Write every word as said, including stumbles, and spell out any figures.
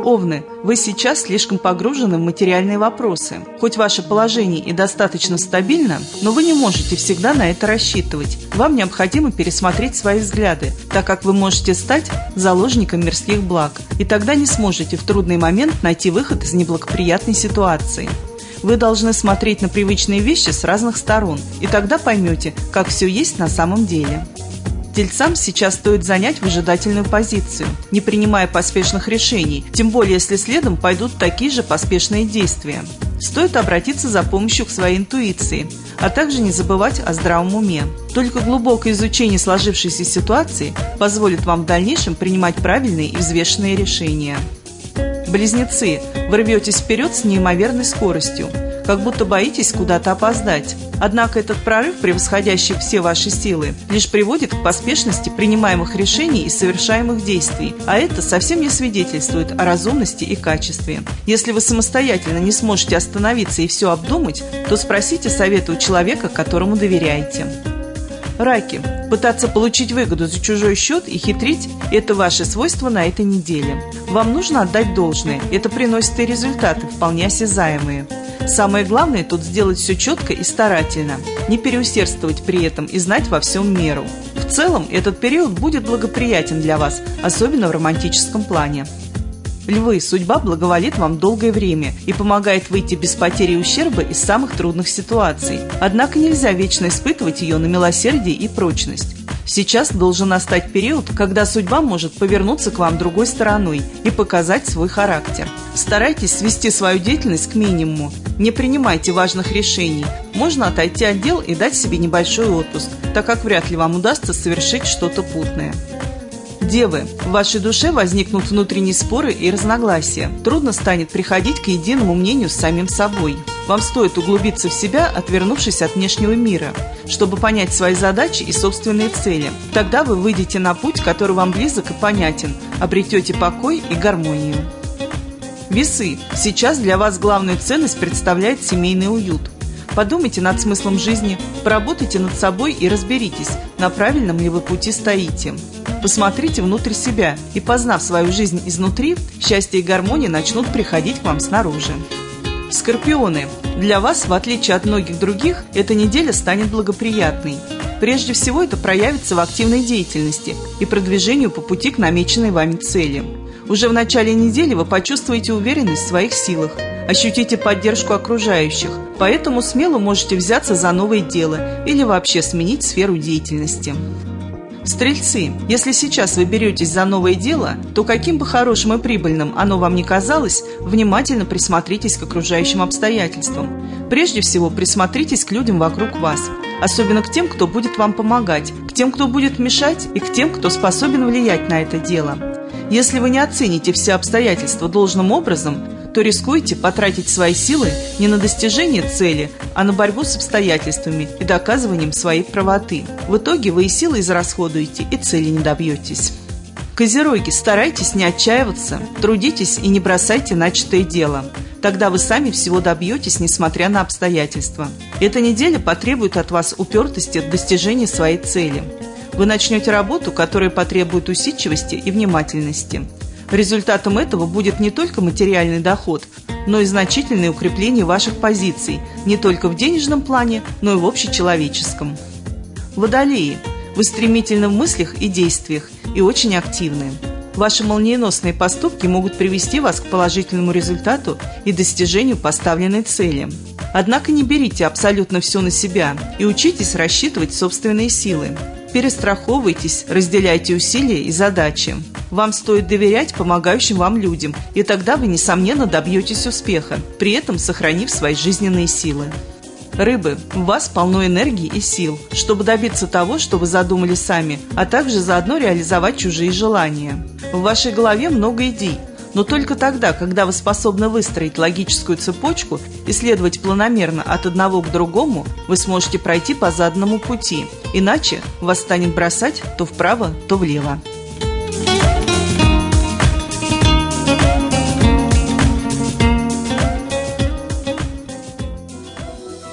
Овны, вы сейчас слишком погружены в материальные вопросы. Хоть ваше положение и достаточно стабильно, но вы не можете всегда на это рассчитывать. Вам необходимо пересмотреть свои взгляды, так как вы можете стать заложником мирских благ, и тогда не сможете в трудный момент найти выход из неблагоприятной ситуации. Вы должны смотреть на привычные вещи с разных сторон, и тогда поймете, как все есть на самом деле. Тельцам сейчас стоит занять выжидательную позицию, не принимая поспешных решений, тем более если следом пойдут такие же поспешные действия. Стоит обратиться за помощью к своей интуиции, а также не забывать о здравом уме. Только глубокое изучение сложившейся ситуации позволит вам в дальнейшем принимать правильные и взвешенные решения. Близнецы, вы рветесь вперед с неимоверной скоростью, как будто боитесь куда-то опоздать. Однако этот прорыв, превосходящий все ваши силы, лишь приводит к поспешности принимаемых решений и совершаемых действий, а это совсем не свидетельствует о разумности и качестве. Если вы самостоятельно не сможете остановиться и все обдумать, то спросите совета у человека, которому доверяете. Раки. Пытаться получить выгоду за чужой счет и хитрить – это ваши свойства на этой неделе. Вам нужно отдать должное, это приносит и результаты, вполне осязаемые. Самое главное тут сделать все четко и старательно, не переусердствовать при этом и знать во всем меру. В целом, этот период будет благоприятен для вас, особенно в романтическом плане. Львы, судьба благоволит вам долгое время и помогает выйти без потери и ущерба из самых трудных ситуаций. Однако нельзя вечно испытывать ее на милосердие и прочность. Сейчас должен настать период, когда судьба может повернуться к вам другой стороной и показать свой характер. Старайтесь свести свою деятельность к минимуму, не принимайте важных решений. Можно отойти от дел и дать себе небольшой отпуск, так как вряд ли вам удастся совершить что-то путное. Девы, в вашей душе возникнут внутренние споры и разногласия. Трудно станет приходить к единому мнению с самим собой. Вам стоит углубиться в себя, отвернувшись от внешнего мира, чтобы понять свои задачи и собственные цели. Тогда вы выйдете на путь, который вам близок и понятен, обретете покой и гармонию. Весы, сейчас для вас главную ценность представляет семейный уют. Подумайте над смыслом жизни, поработайте над собой и разберитесь, на правильном ли вы пути стоите. Посмотрите внутрь себя, и, познав свою жизнь изнутри, счастье и гармония начнут приходить к вам снаружи. Скорпионы, для вас, в отличие от многих других, эта неделя станет благоприятной. Прежде всего, это проявится в активной деятельности и продвижению по пути к намеченной вами цели. Уже в начале недели вы почувствуете уверенность в своих силах, ощутите поддержку окружающих, поэтому смело можете взяться за новое дело или вообще сменить сферу деятельности. Стрельцы, если сейчас вы беретесь за новое дело, то каким бы хорошим и прибыльным оно вам ни казалось, внимательно присмотритесь к окружающим обстоятельствам. Прежде всего, присмотритесь к людям вокруг вас, особенно к тем, кто будет вам помогать, к тем, кто будет мешать, и к тем, кто способен влиять на это дело. Если вы не оцените все обстоятельства должным образом, то рискуете потратить свои силы не на достижение цели, а на борьбу с обстоятельствами и доказыванием своей правоты. В итоге вы и силы израсходуете, и цели не добьетесь. Козероги, старайтесь не отчаиваться, трудитесь и не бросайте начатое дело. Тогда вы сами всего добьетесь, несмотря на обстоятельства. Эта неделя потребует от вас упертости в достижении своей цели. Вы начнете работу, которая потребует усидчивости и внимательности. Результатом этого будет не только материальный доход, но и значительное укрепление ваших позиций не только в денежном плане, но и в общечеловеческом. Водолеи, вы стремительны в мыслях и действиях и очень активны. Ваши молниеносные поступки могут привести вас к положительному результату и достижению поставленной цели. Однако не берите абсолютно все на себя и учитесь рассчитывать собственные силы. Перестраховывайтесь, разделяйте усилия и задачи. Вам стоит доверять помогающим вам людям, и тогда вы, несомненно, добьетесь успеха, при этом сохранив свои жизненные силы. Рыбы, в вас полно энергии и сил, чтобы добиться того, что вы задумали сами, а также заодно реализовать чужие желания. В вашей голове много идей, но только тогда, когда вы способны выстроить логическую цепочку и следовать планомерно от одного к другому, вы сможете пройти по заданному пути, иначе вас станет бросать то вправо, то влево.